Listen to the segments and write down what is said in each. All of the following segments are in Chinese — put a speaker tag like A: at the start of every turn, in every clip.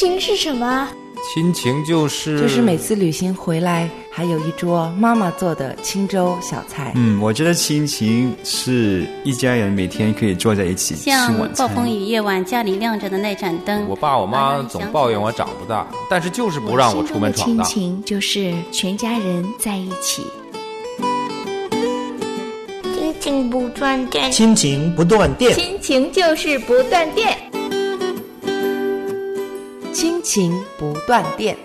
A: 情是什么？
B: 亲情就是
C: 每次旅行回来还有一桌妈妈做的清粥小菜。
D: 我觉得亲情是一家人每天可以坐在一起吃晚餐。
E: 像暴风雨夜晚家里亮着的那盏灯，
B: 我爸我妈总抱怨我长不大，但是就是不让我出门闯荡。
A: 亲情就是全家人在一起。
F: 亲情不断电，
G: 亲情不断电，
H: 亲情就是不断电，
C: 亲情不断电。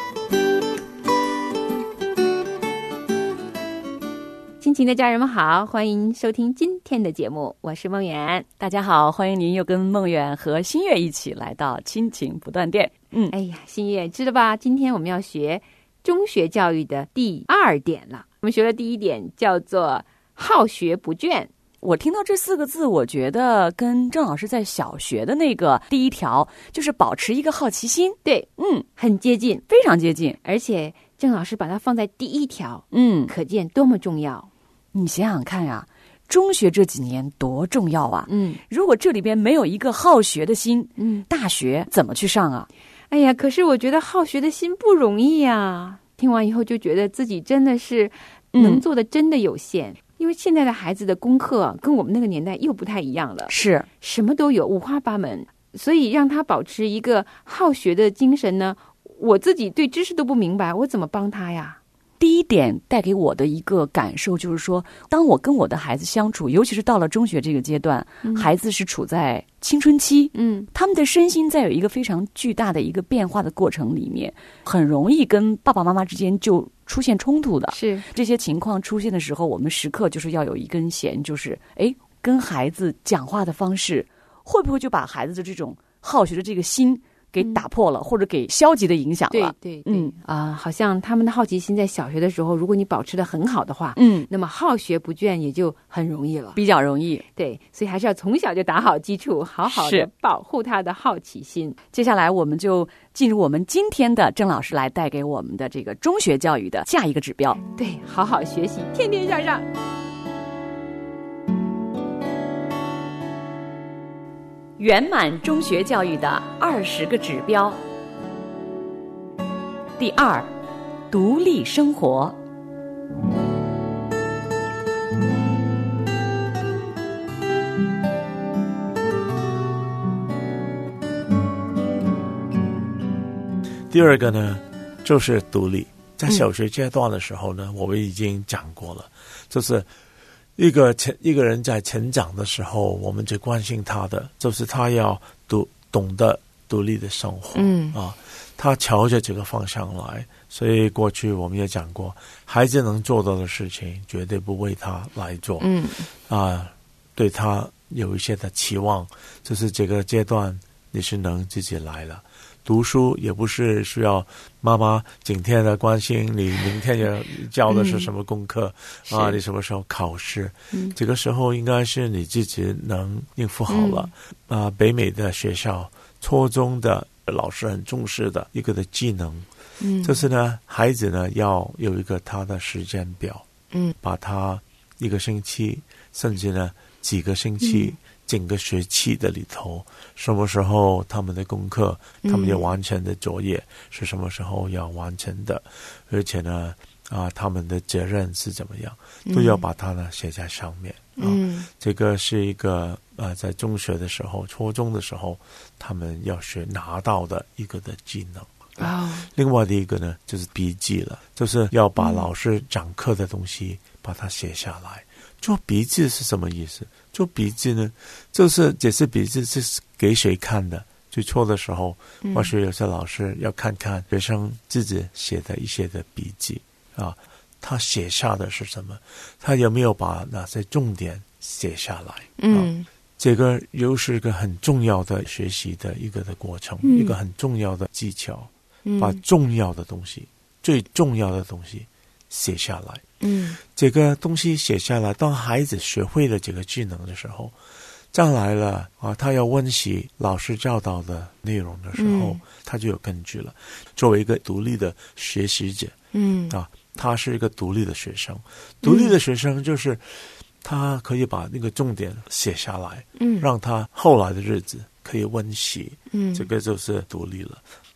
H: 亲情的家人们好，欢迎收听今天的节目，我是梦圆。
I: 大家好，欢迎您又跟梦圆和新月一起来到亲情不断电。
H: 哎呀，新月知道吧？今天我们要学中学教育的第2点了。我们学的第1点叫做好学不倦。
I: 我听到这4个字，我觉得跟郑老师在小学的那个第1条，就是保持一个好奇心。
H: 对，很接近，
I: 非常接近。
H: 而且郑老师把它放在第1条，可见多么重要。
I: 你想想看呀，中学这几年多重要啊！如果这里边没有一个好学的心，大学怎么去上啊？
H: 哎呀，可是我觉得好学的心不容易啊。听完以后就觉得自己真的是能做的真的有限。因为现在的孩子的功课跟我们那个年代又不太一样了，
I: 是
H: 什么都有，五花八门，所以让他保持一个好学的精神呢，我自己对知识都不明白，我怎么帮他呀？
I: 第1点带给我的一个感受就是说，当我跟我的孩子相处，尤其是到了中学这个阶段，孩子是处在青春期，他们的身心在有一个非常巨大的一个变化的过程里面，很容易跟爸爸妈妈之间就出现冲突的。
H: 是
I: 这些情况出现的时候，我们时刻就是要有一根弦，就是跟孩子讲话的方式会不会就把孩子的这种好学的这个心给打破了，或者给消极的影响了。
H: 对，好像他们的好奇心在小学的时候，如果你保持得很好的话，那么好学不倦也就很容易了，
I: 比较容易。
H: 对，所以还是要从小就打好基础，好好的保护他的好奇心。
I: 接下来我们就进入我们今天的郑老师来带给我们的这个中学教育的下一个指标。
H: 对，好好学习，天天向上。
I: 圆满中学教育的20个指标。第2，独立生活。
G: 第2个呢，就是独立。在小学阶段的时候呢，我们已经讲过了，就是一个人在成长的时候，我们最关心他的就是他要懂得独立的生活，他朝着这个方向来。所以过去我们也讲过，孩子能做到的事情绝对不为他来做，对他有一些的期望，就是这个阶段你是能自己来了。读书也不是需要妈妈整天的关心你明天要教的是什么功课，你什么时候考试，这个时候应该是你自己能应付好了。北美的学校初中的老师很重视的一个的技能，就是呢，孩子呢要有一个他的时间表，把他1个星期甚至呢几个星期，整个学期的里头，什么时候他们的功课，他们要完成的作业是什么时候要完成的，而且呢他们的责任是怎么样，都要把它呢写在上面。这个是一个在中学的时候，初中的时候他们要拿到的一个的技能。另外的一个呢就是笔记了，就是要把老师讲课的东西把它写下来。做笔记是什么意思？做笔记呢，就是这次笔记是给谁看的？最初的时候，或许有些老师要看看学生自己写的一些的笔记他写下的是什么？他有没有把哪些重点写下来？这个又是一个很重要的学习的一个的过程，一个很重要的技巧，把重要的东西、最重要的东西写下来。这个东西写下来，当孩子学会了这个技能的时候，将来了他要温习老师教导的内容的时候，他就有根据了。作为一个独立的学习者，他是一个独立的学生。独立的学生就是他可以把那个重点写下来，让他后来的日子可以温习，这个就是独立了。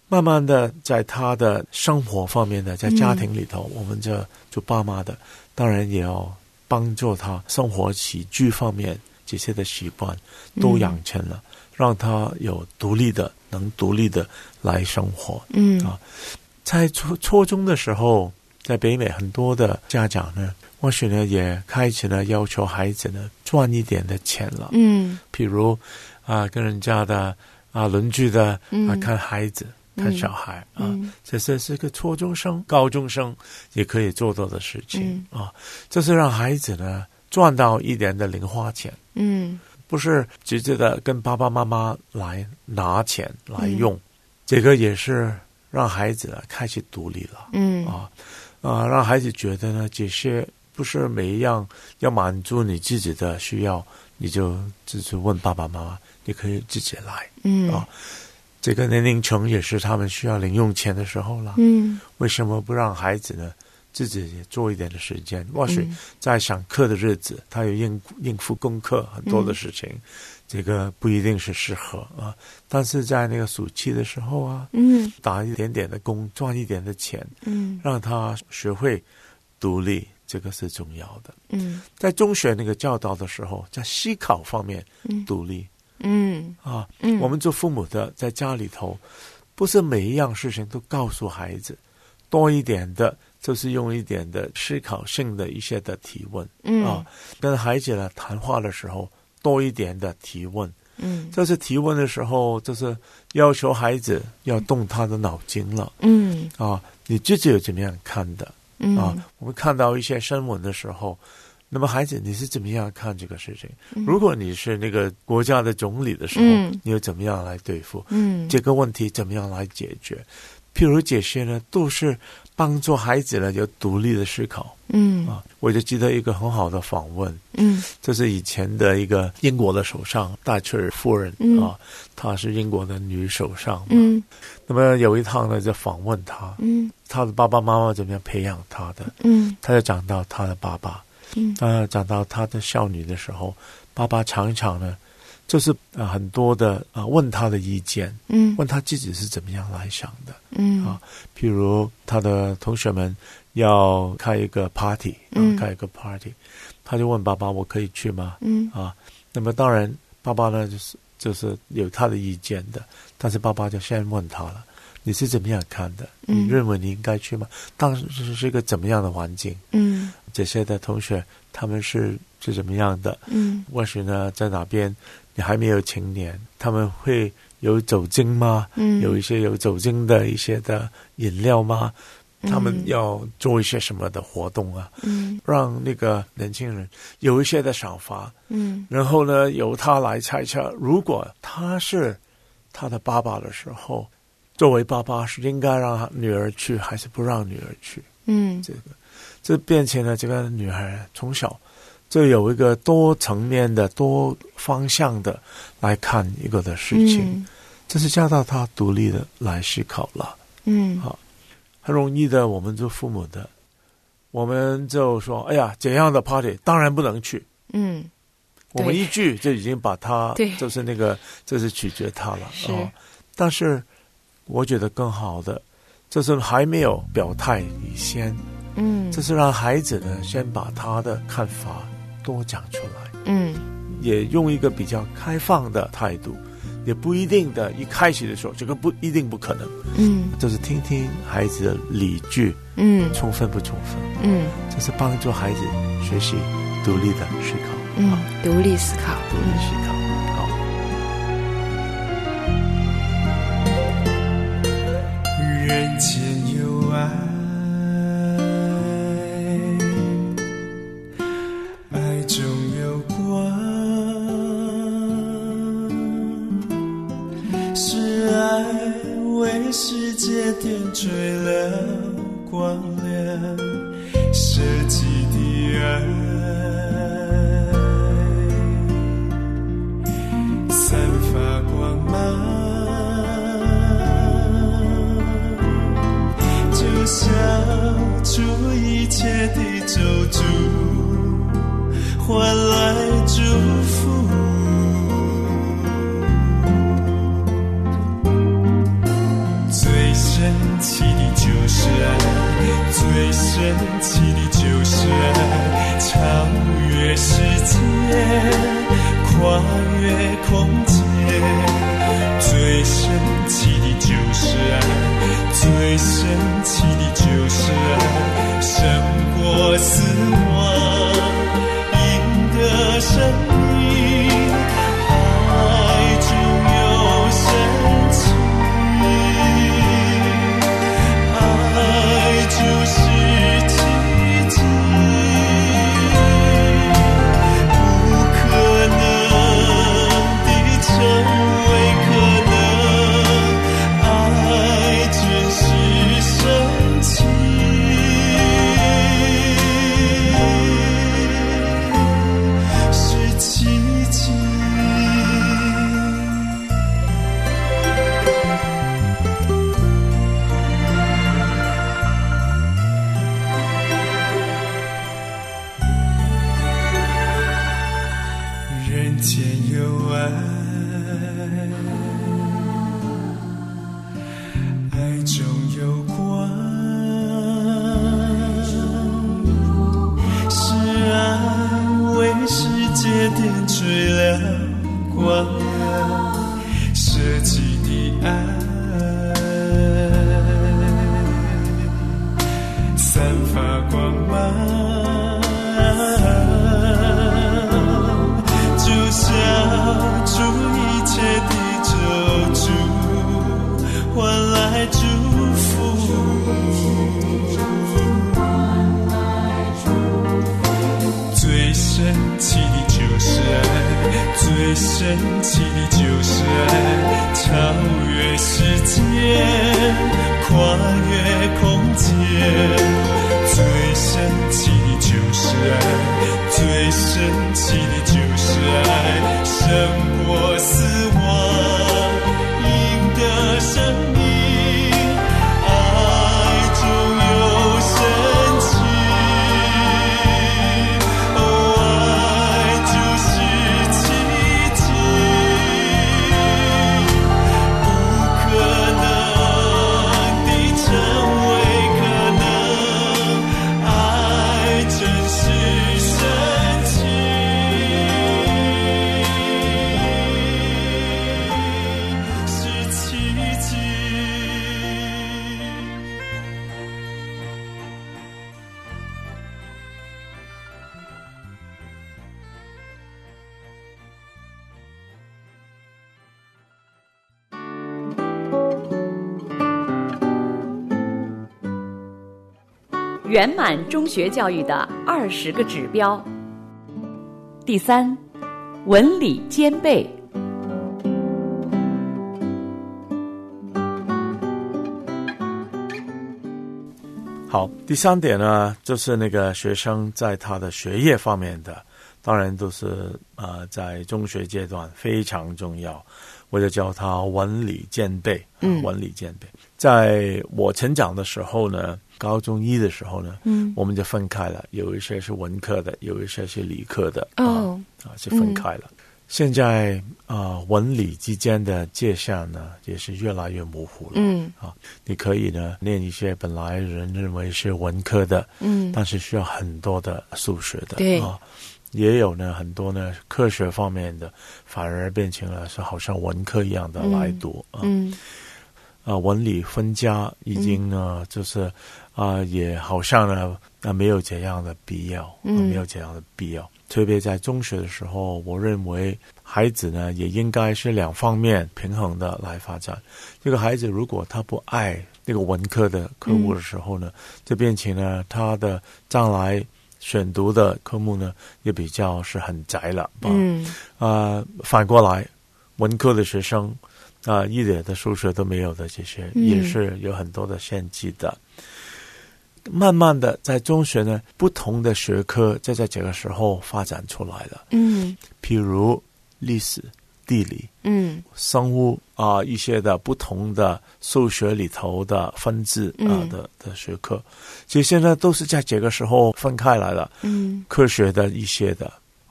G: 慢慢的在他的生活方面的，在家庭里头，我们就爸妈的当然也要帮助他生活起居方面这些的习惯都养成了，让他有能独立的来生活。在初中的时候，在北美很多的家长呢，或许呢也开始呢要求孩子呢赚一点的钱了。譬如跟人家的邻居的看孩子。看小孩这是个初中生、高中生也可以做到的事情这是让孩子呢赚到一点的零花钱，不是直接的跟爸爸妈妈来拿钱来用，这个也是让孩子呢开始独立了，让孩子觉得呢这些不是每一样要满足你自己的需要，你就自己问爸爸妈妈，你可以自己来，这个年龄层也是他们需要零用钱的时候了。为什么不让孩子呢自己也做一点的时间？或许在上课的日子，他有应付功课很多的事情，这个不一定是适合但是在那个暑期的时候打一点点的工，赚一点的钱，让他学会独立，这个是重要的。在中学那个教导的时候，在思考方面独立。我们做父母的在家里头，不是每一样事情都告诉孩子，多一点的就是用一点的思考性的一些的提问跟孩子呢谈话的时候多一点的提问，这是提问的时候，就是要求孩子要动他的脑筋了，你自己有怎么样看的我们看到一些新闻的时候，那么孩子你是怎么样看这个事情？如果你是那个国家的总理的时候，你又怎么样来对付这个问题，怎么样来解决？譬如这些呢都是帮助孩子呢有独立的思考。我就记得一个很好的访问，这是以前的一个英国的首相戴翠尔夫人她是英国的女首相那么有一趟呢就访问她，她的爸爸妈妈怎么样培养她的，她就讲到她的爸爸讲到她的少女的时候，爸爸常常呢就是很多的问她的意见，问她自己是怎么样来想的譬如她的同学们要开一个 party 他就问爸爸我可以去吗那么当然爸爸呢就是有他的意见的，但是爸爸就先问他了，你是怎么样看的？你认为你应该去吗？当时是一个怎么样的环境？这些的同学他们是怎么样的？或许呢在哪边你还没有成年，他们会有酒精吗？有一些有酒精的一些的饮料吗？他们要做一些什么的活动让那个年轻人有一些的想法然后呢由他来猜测，如果他是他的爸爸的时候，作为爸爸是应该让女儿去还是不让女儿去这变成了这个女孩从小就有一个多层面的多方向的来看一个的事情这是教导她独立的来思考了很容易的我们做父母的，我们就说哎呀这样的 party 当然不能去我们一句就已经把他就是那个就是取决他了但是我觉得更好的就是还没有表态以前就是让孩子呢先把他的看法多讲出来也用一个比较开放的态度，也不一定的一开始的时候这个不一定不可能就是听听孩子的理据充分不充分就是帮助孩子学习独立的思考
C: 独立思考
G: 好
J: 人间有爱，爱中有光，是爱为世界点缀了光亮，设计的爱散发光芒，就消除一切的咒诅，换来祝福。最奇的就是爱，最神奇的就是爱，超越世界，跨越空间，最神奇的就是爱，最神奇的就是爱，胜过死亡，赢得生命，爱中有神奇，爱就是奇迹，不可能的成为可能，爱真是神奇，是奇迹。人间有爱，爱中有光，是爱为世界点缀了光亮，设计的爱散发光芒，就像主一切的救主，换来祝福，最神奇的就是爱，最神奇的就是爱，超越世界，跨越空间，最神奇的就是爱，最神奇的就是爱，胜过死亡，赢得生命，爱中有神奇，爱就是奇迹，不可能的成为可能，爱真是神奇，是奇迹。
I: 圆满中学教育的20个指标。第3，文理兼备。
G: 好，第3点呢，就是那个学生在他的学业方面的，当然都是在中学阶段非常重要，我就叫他文理兼备。文理兼备。在我成长的时候呢，高中1的时候呢，我们就分开了，有一些是文科的，有一些是理科的，是分开了。现在文理之间的界限呢，也是越来越模糊了。你可以呢念一些本来人认为是文科的，但是需要很多的数学的，
H: 对
G: 也有呢很多呢科学方面的，反而变成了是好像文科一样的来读。文理分家已经呢，就是也好像呢没有这样的必要，没有这样的必要。特别在中学的时候，我认为孩子呢也应该是2方面平衡的来发展。这个孩子如果他不爱那个文科的科目的时候呢，就变成呢他的将来选读的科目呢也比较是很窄了。反过来，文科的学生一点的数学都没有的，这些也是有很多的限制的。慢慢的在中学呢，不同的学科就在这个时候发展出来了。譬如历史、地理、生物一些的不同的数学里头的分支的学科，其实现在都是在这个时候分开来了。科学的一些的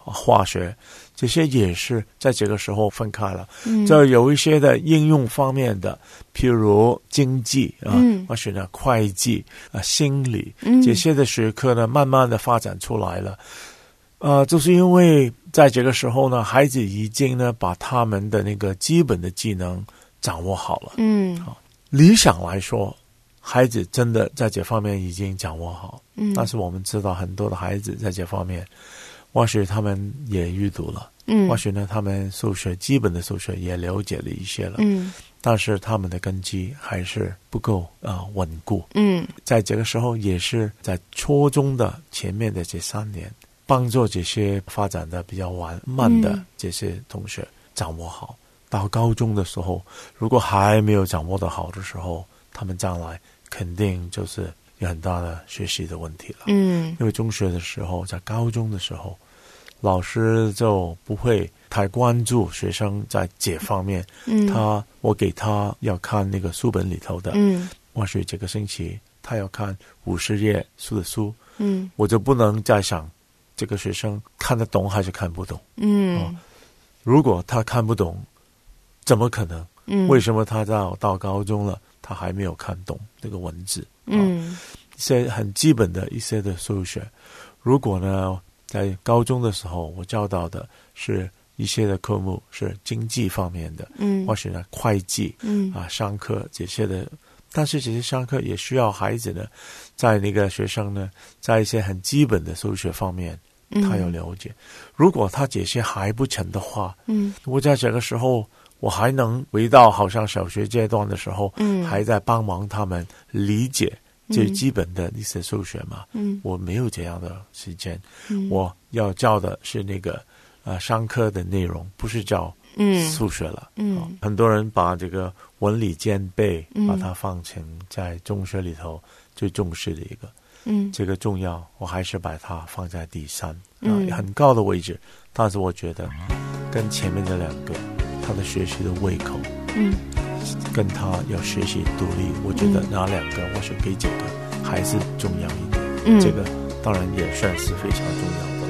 G: 化学，这些也是在这个时候分开了。就有一些的应用方面的，譬如经济或许呢会计心理这些的学科呢，慢慢的发展出来了。就是因为在这个时候呢，孩子已经呢把他们的那个基本的技能掌握好了。理想来说，孩子真的在这方面已经掌握好。但是我们知道很多的孩子在这方面，或许他们也阅读了，或许呢他们数学基本的数学也了解了一些了，但是他们的根基还是不够稳固。在这个时候也是在初中的前面的这3年，帮助这些发展的比较慢的这些同学掌握好。到高中的时候，如果还没有掌握得好的时候，他们将来肯定就是有很大的学习的问题了。因为中学的时候，在高中的时候，老师就不会太关注学生在这方面。我给他要看那个书本里头的，或许这个星期他要看50页的书，我就不能再想这个学生看得懂还是看不懂。如果他看不懂，怎么可能？为什么他到高中了，他还没有看懂这个文字？一些很基本的一些的数学，如果呢在高中的时候我教导的是一些的科目是经济方面的，或许呢会计商科这些的，但是这些商科也需要孩子呢在那个学生呢在一些很基本的数学方面他要了解。如果他这些还不成的话，我在这个时候我还能回到好像小学阶段的时候，还在帮忙他们理解最基本的一些数学嘛。我没有这样的时间。我要教的是那个商科的内容，不是教数学了。很多人把这个文理兼备把它放成在中学里头最重视的一个。这个重要，我还是把它放在第3，很高的位置。但是我觉得跟前面的2个他的学习的胃口，跟他要学习独立，我觉得哪2个或许比这个还是重要一点。这个当然也算是非常重要的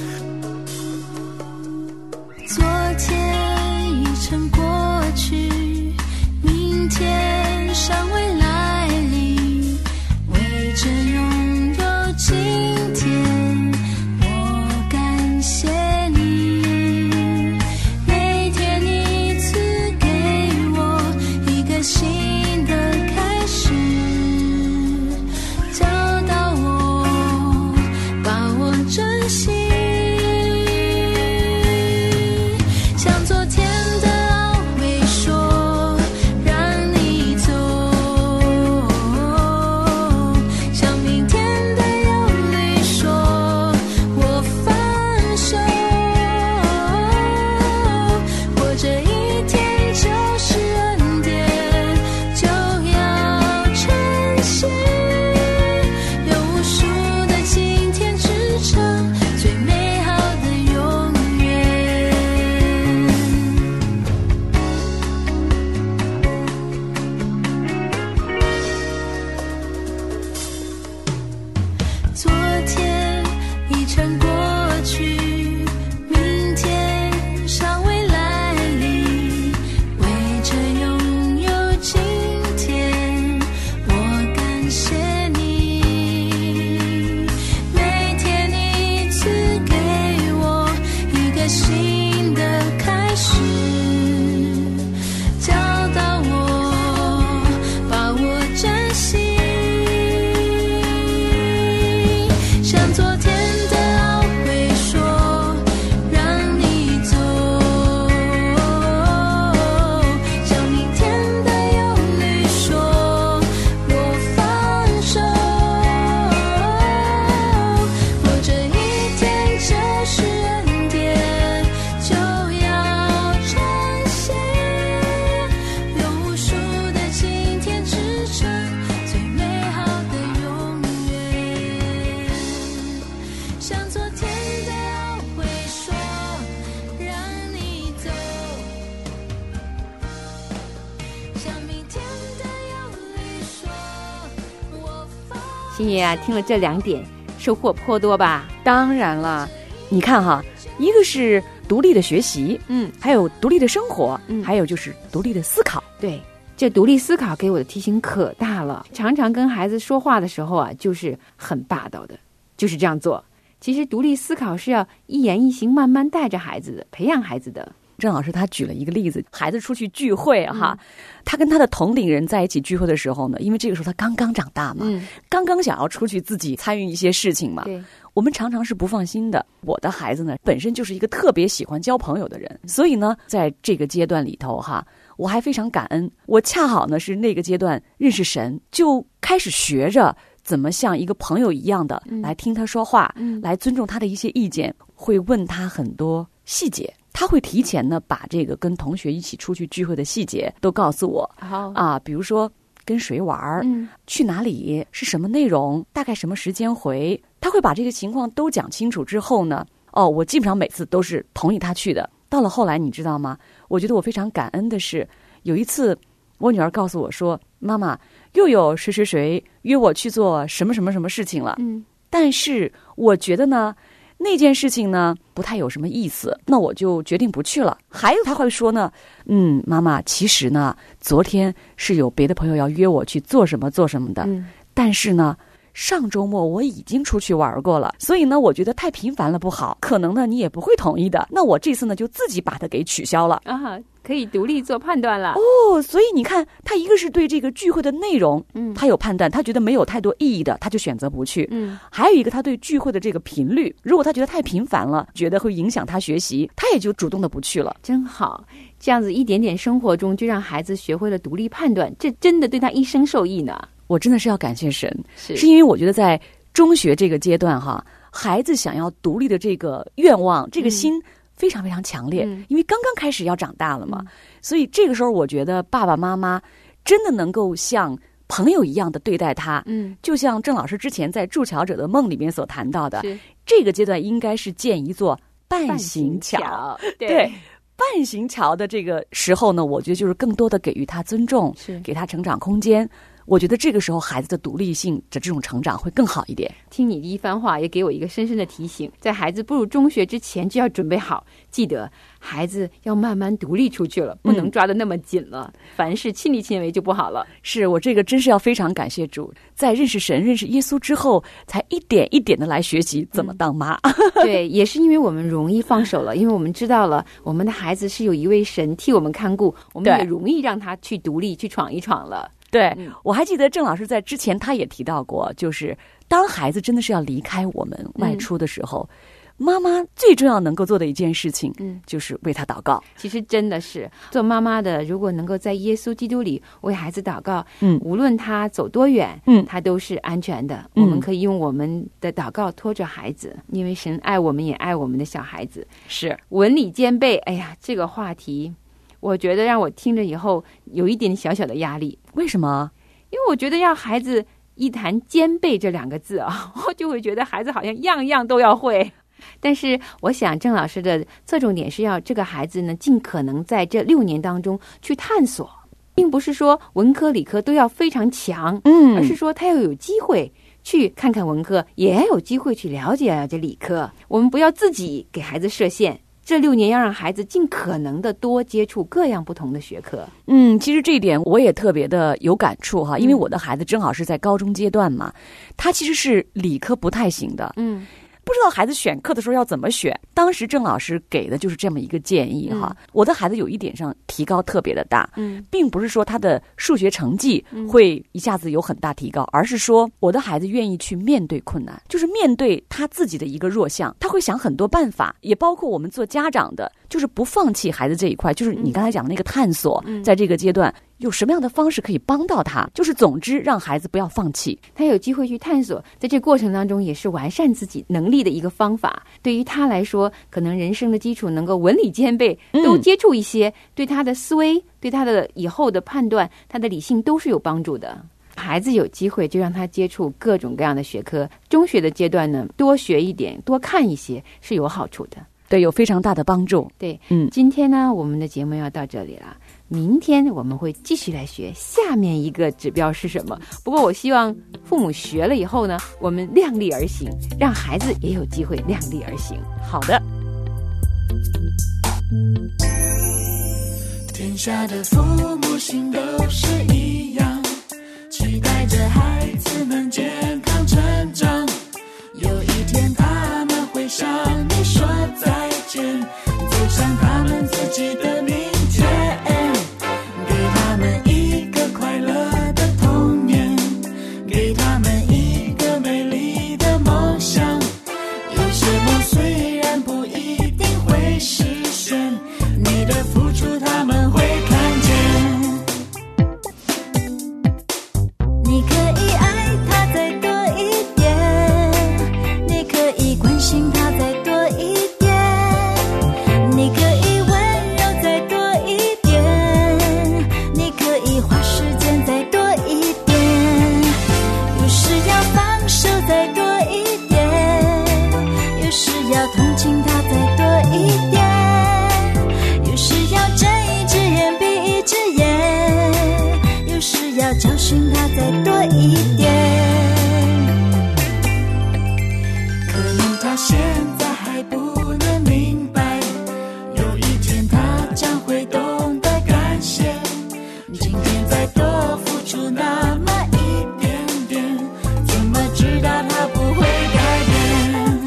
J: 了。昨天已成过去，明天尚未来临，为这拥有今天，我感谢你。每天你赐给我一个新的开始，教导我把握珍惜，像昨天的安慰说让你走，像明天的忧虑说我放手，我这一天就是恩典，就要珍惜，有无数的今天支撑最美好的永远。昨天已成过去，明天尚未来临，为这拥有今天，我感谢你。每天你赐给我一个新的开始，教导我把握珍惜，像昨天的安慰说让你走，像明天的忧虑说我放手，我这一天就是恩典，就要珍惜，有无数的今天支撑最美好的永远，像昨天的安慰说让你走，像明天的忧虑说我放
H: 星爷啊，听了这2点，收获颇多吧？
I: 当然了，你看哈， 一个是独立的学习，还有独立的生活，还有就是独立的思考。
H: 对，这独立思考给我的提醒可大了。常常跟孩子说话的时候啊，就是很霸道的，就是这样做。其实独立思考是要一言一行慢慢带着孩子的，培养孩子的。
I: 郑老师他举了一个例子，孩子出去聚会哈，他跟他的同龄人在一起聚会的时候呢，因为这个时候他刚刚长大嘛，刚刚想要出去自己参与一些事情嘛，
H: 对，
I: 我们常常是不放心的。我的孩子呢，本身就是一个特别喜欢交朋友的人，所以呢，在这个阶段里头哈，我还非常感恩，我恰好呢是那个阶段认识神，就开始学着怎么像一个朋友一样的来听他说话，来尊重他的一些意见，会问他很多细节。他会提前呢把这个跟同学一起出去聚会的细节都告诉我，比如说跟谁玩，去哪里，是什么内容，大概什么时间回，他会把这个情况都讲清楚之后呢，我基本上每次都是同意他去的。到了后来你知道吗，我觉得我非常感恩的是，有一次我女儿告诉我说，妈妈，又有谁谁谁约我去做什么什么什么事情了，但是我觉得呢那件事情呢不太有什么意思，那我就决定不去了。还有他会说呢，妈妈，其实呢昨天是有别的朋友要约我去做什么做什么的，但是呢上周末我已经出去玩过了，所以呢我觉得太频繁了不好，可能呢你也不会同意的，那我这次呢就自己把它给取消了
H: 啊，可以独立做判断了
I: 所以你看他一个是对这个聚会的内容他有判断，他觉得没有太多意义的他就选择不去，还有一个他对聚会的这个频率，如果他觉得太频繁了，觉得会影响他学习，他也就主动的不去了。
H: 真好，这样子一点点生活中就让孩子学会了独立判断，这真的对他一生受益呢。
I: 我真的是要感谢神，是因为我觉得在中学这个阶段哈，孩子想要独立的这个愿望，这个心非常非常强烈，因为刚刚开始要长大了嘛，所以这个时候我觉得爸爸妈妈真的能够像朋友一样的对待他，就像郑老师之前在《筑桥者的梦》里面所谈到的，这个阶段应该是建一座半行桥，对。半行桥的这个时候呢，我觉得就是更多的给予他尊重，给他成长空间。我觉得这个时候孩子的独立性的这种成长会更好一点。
H: 听你的一番话也给我一个深深的提醒，在孩子步入中学之前就要准备好，记得孩子要慢慢独立出去了，不能抓得那么紧了，凡事亲力亲为就不好了。
I: 是，我这个真是要非常感谢主，在认识神认识耶稣之后，才一点一点的来学习怎么当妈。
H: 对，也是因为我们容易放手了，因为我们知道了我们的孩子是有一位神替我们看顾，我们也容易让他去独立去闯一闯了。
I: 对，我还记得郑老师在之前他也提到过，就是当孩子真的是要离开我们外出的时候，妈妈最重要能够做的一件事情，就是为他祷告。
H: 其实真的是做妈妈的，如果能够在耶稣基督里为孩子祷告，无论他走多远，他都是安全的。我们可以用我们的祷告拖着孩子，因为神爱我们，也爱我们的小孩子。
I: 是
H: 文理兼备，哎呀，这个话题我觉得让我听着以后有一点小小的压力。
I: 为什么？
H: 因为我觉得要孩子一谈兼备这两个字啊，我就会觉得孩子好像样样都要会。但是我想郑老师的侧重点是要这个孩子呢尽可能在这6年当中去探索，并不是说文科理科都要非常强，而是说他要有机会去看看文科，也有机会去了解了解理科。我们不要自己给孩子设限，这6年要让孩子尽可能的多接触各样不同的学科。
I: 其实这一点我也特别的有感触哈，因为我的孩子正好是在高中阶段嘛，他其实是理科不太行的，不知道孩子选课的时候要怎么选。当时郑老师给的就是这么一个建议哈，我的孩子有一点上提高特别的大，并不是说他的数学成绩会一下子有很大提高，而是说我的孩子愿意去面对困难，就是面对他自己的一个弱项，他会想很多办法，也包括我们做家长的，就是不放弃孩子这一块，就是你刚才讲的那个探索，在这个阶段有什么样的方式可以帮到他，就是总之让孩子不要放弃，
H: 他有机会去探索，在这过程当中也是完善自己能力的一个方法。对于他来说，可能人生的基础能够文理兼备，都接触一些，对他的思维，对他的以后的判断，他的理性都是有帮助的。孩子有机会就让他接触各种各样的学科，中学的阶段呢，多学一点，多看一些是有好处的。
I: 对，有非常大的帮助。
H: 对，今天呢，我们的节目要到这里了。明天我们会继续来学下面一个指标是什么。不过我希望父母学了以后呢，我们量力而行，让孩子也有机会量力而行。
I: 好的。
J: 天下的父母心都是一样，期待着孩子能健康成长。有一天他们会向你说再见，走向他们自己的明天，给他们一个快乐的童年，给他们一个美丽的梦想。有些梦虽然不一定会实现，你的付出他们会看见。你可以爱他再多一点，你可以关心他再多一点，你可以温柔再多一点，你可以花时间再多一点，有时要放手再多一点，有时要同情他再多一点，有时要睁一只眼闭一只眼，有时要教训他再多一点。可能他现在还不能明白，有一天他将会懂得感谢，今天再多付出那么一点点，怎么知道他不会改变。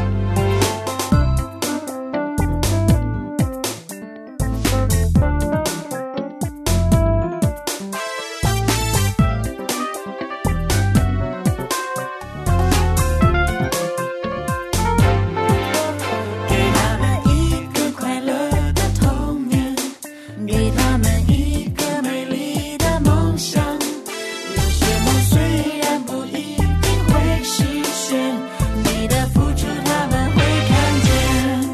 J: 给他们一个快乐的童年，给他们一个美丽的梦想。有些梦虽然不一定会实现，你的付出他们会看见。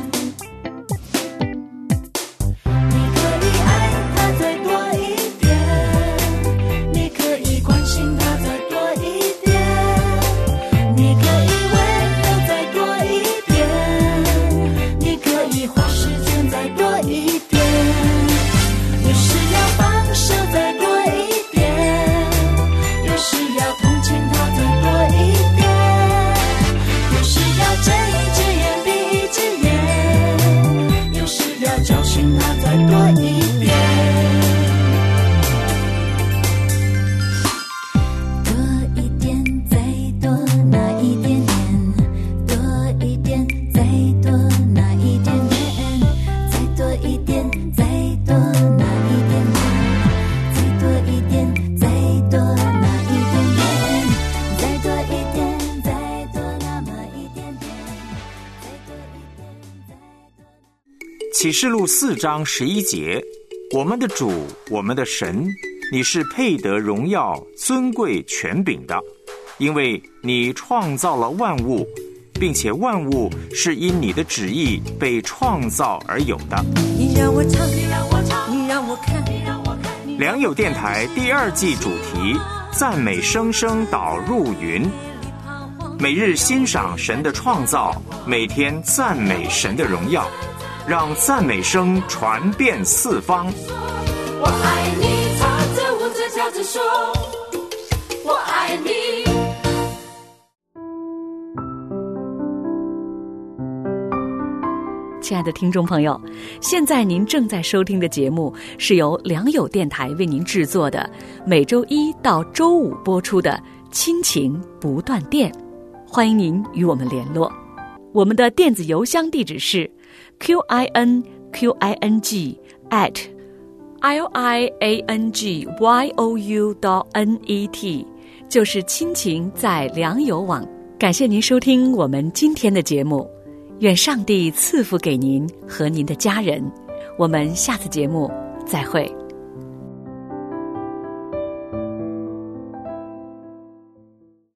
J: 你可以爱他再多一点，你可以关心他再多一点，你可以温柔再多一点，你可以花时间再多一点，有时要放手再多一点，有时要同情他再多一点，有时要睁一只眼闭一只眼，有时要教训他再多一点。多一点再多那一点点，多一点再多那一点点，再多一点再多那一点点，再多一点再多那一点点，再多一点再多那么一点点，再多一点再多。
K: 启示录4章11节，我们的主，我们的神，你是配得荣耀、尊贵、权柄的，因为你创造了万物，并且万物是因你的旨意被创造而有的。
J: 你让我唱，你让我唱，你让我看，你让我看。
K: 良友电台第2季主题：赞美声声导入云。每日欣赏神的创造，每天赞美神的荣耀，让赞美声传遍四方。
J: 我爱你，唱着舞着叫着说，我爱你。
I: 亲爱的听众朋友，现在您正在收听的节目是由良友电台为您制作的，每周1到周5播出的亲情不断电。欢迎您与我们联络，我们的电子邮箱地址是 QINQING@liangyou.net， 就是亲情在良友网。感谢您收听我们今天的节目，愿上帝赐福给您和您的家人。我们下次节目再会。